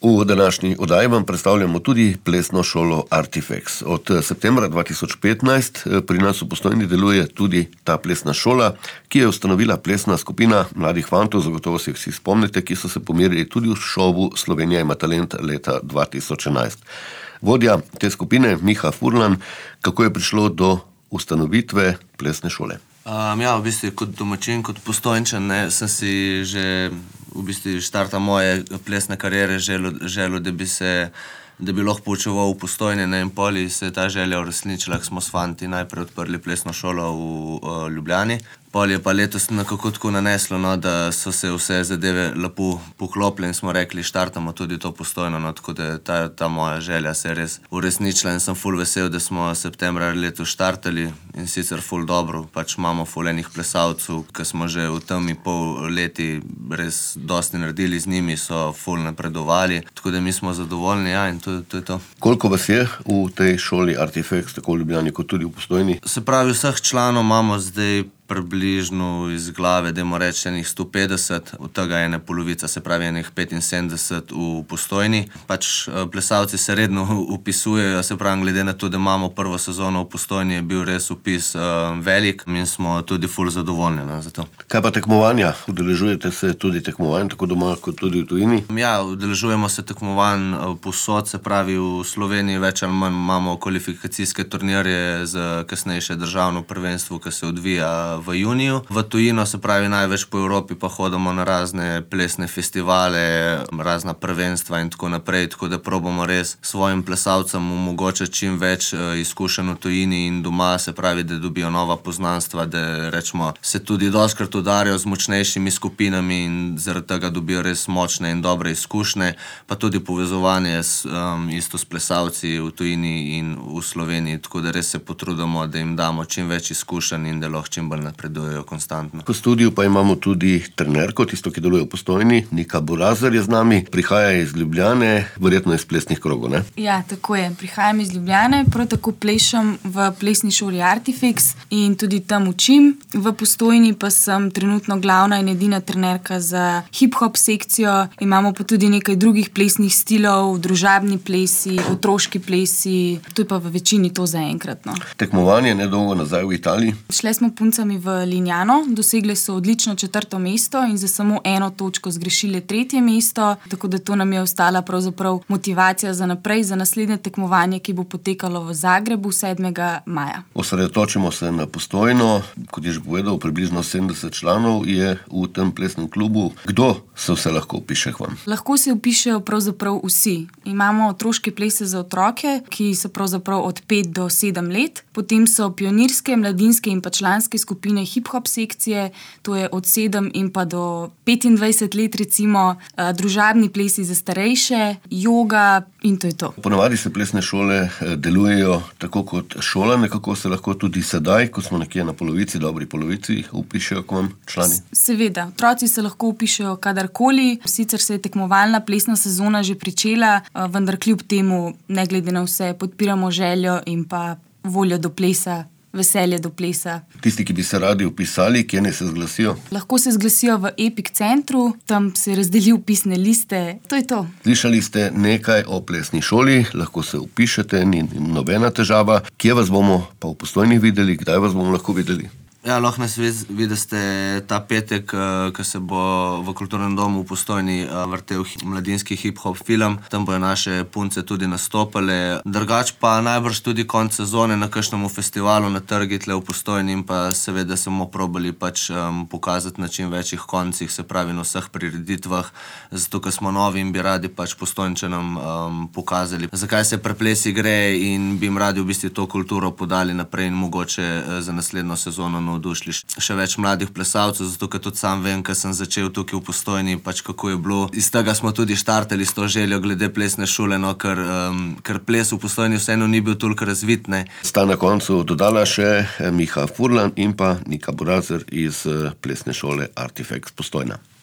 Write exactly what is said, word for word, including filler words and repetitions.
V današnji oddaji vam predstavljamo tudi plesno šolo Artifex. Od septembra dva tisoč petnajst pri nas v Postojni deluje tudi ta plesna šola, ki je ustanovila plesna skupina mladih fantov, zagotovo se vsi spomnite, ki so se pomerili tudi v šovu Slovenija ima talent leta dva tisoč enajst. Vodja te skupine, Miha Furlan, kako je prišlo do ustanovitve plesne šole? Um, ja, v bistvu kot domačin, kot Postojnčan, ne, sem si že v bistvu štarta moje plesne kariere želel, želel da bi se da bi lahko poučeval v Postojni, ne, in poli se je ta želja uresničila, ko smo s fanti najprej odprli plesno šolo v uh, Ljubljani. Pol je pa letos nekako tako naneslo, no, da so se vse zadeve lepo poklopile in smo rekli, štartamo tudi to Postojno, no, tako da ta, ta moja želja se je res uresničila in sem ful vesel, da smo septembra letos štartali in sicer ful dobro, pač imamo ful enih plesalcev, ki smo že v temi pol leti res dosti naredili z njimi, so ful napredovali, tako da mi smo zadovoljni, ja, in to, to je to. Koliko vas je v tej šoli Artifex, tako v Ljubljani kot tudi v Postojni? Se pravi, vseh članov imamo zdaj približno iz glave, dajmo reči, enih sto petdeset, od tega ene polovica, se pravi enih petinsedemdeset v Postojni. Pač plesalci se redno upisujejo, se pravi, glede na to, da imamo prvo sezono v Postojni, je bil res upis uh, velik in smo tudi ful zadovoljni, no, za to. Kaj pa tekmovanja? Udeležujete se tudi tekmovanj, tako doma kot tudi v tujini? Ja, udeležujemo se tekmovanj povsod, se pravi v Sloveniji več ali manj imamo kvalifikacijske turnirje za kasnejše državno prvenstvo, ki se odvija v juniju. V tujino, se pravi največ po Evropi, pa hodimo na razne plesne festivale, razna prvenstva in tako naprej, tako da probamo res svojim plesalcem omogočiti čim več izkušenj v tujini in doma, se pravi, da dobijo nova poznanstva, da rečemo, se tudi dostikrat udarijo z močnejšimi skupinami in zaradi tega dobijo res močne in dobre izkušnje, pa tudi povezovanje s, um, isto s plesalci v tujini in v Sloveniji, tako da res se potrudimo, da jim damo čim več izkušenj in da lahko čim bolj napredujejo konstantno. V studiu pa imamo tudi trenerko, tisto, ki deluje v Postojni, Nika Burazer je z nami, prihaja iz Ljubljane, verjetno iz plesnih krogov, ne? Ja, tako je, prihajam iz Ljubljane, prav tako plešem v plesni šoli Artifex in tudi tam učim. V Postojni pa sem trenutno glavna in edina trenerka za hip-hop sekcijo, imamo pa tudi nekaj drugih plesnih stilov, družabni plesi, otroški plesi, to je pa v večini to zaenkrat, no. Tekmovanje nedolgo nazaj v Italiji. Šle smo puncami v Lignano, dosegle so odlično četrto mesto in za samo eno točko zgrešile tretje mesto, tako da to nam je ostala pravzaprav motivacija za naprej, za naslednje tekmovanje, ki bo potekalo v Zagrebu sedmega maja. Osredotočimo se na Postojno, kot je že povedal, približno sedemdeset članov je v tem plesnem klubu. Kdo se vse lahko vpiše k vam? Lahko se vpišejo pravzaprav vsi. Imamo otroške plese za otroke, ki so pravzaprav od pet do sedem let, potem so pionirske, mladinske in pa članske skupine hip-hop sekcije, to je od sedem in pa do petindvajset let recimo, družabni plesi za starejše, joga in to je to. Ponavadi se plesne šole delujejo tako kot šola, nekako se lahko tudi sedaj, ko smo nekje na polovici, dobri polovici, vpišejo k vam člani? Seveda, otroci se lahko vpišejo kadarkoli, sicer se je tekmovalna plesna sezona že pričela, vendar kljub temu, ne glede na vse, podpiramo željo in pa voljo do plesa, veselje do plesa. Tisti, ki bi se radi vpisali, kje ne se zglasijo? Lahko se zglasijo v Epic centru, tam se razdeli vpisne liste, to je to. Slišali ste nekaj o plesni šoli, lahko se vpišete, ni nobena težava. Kje vas bomo pa v Postojni videli, kdaj vas bomo lahko videli? Ja, lahko nas vidite ta petek, ko se bo v Kulturnem domu v Postojni vrtel mladinski hip-hop film. Tam bojo naše punce tudi nastopale. Drugač pa najbrž tudi konec sezone na kakšnemu festivalu na trgi tle v Postojni in pa seveda smo probali pač um, pokazati na čim večjih koncih, se pravi na vseh prireditvah, zato ker smo novi in bi radi pač Postojnčanom um, pokazali, zakaj se pri plesi gre in bi jim radi v bistvu to kulturo podali naprej in mogoče uh, za naslednjo sezono navdušili še več mladih plesalcev, zato ker tudi sam vem, ker sem začel tukaj v Postojni, pač kako je bilo. Iz tega smo tudi štartali s to željo glede plesne šole, no, ker, um, ker ples v Postojni vseeno ni bil toliko razvit, ne. Sta na koncu dodala še Miha Furlan in pa Nika Burazer iz plesne šole Artifex Postojna.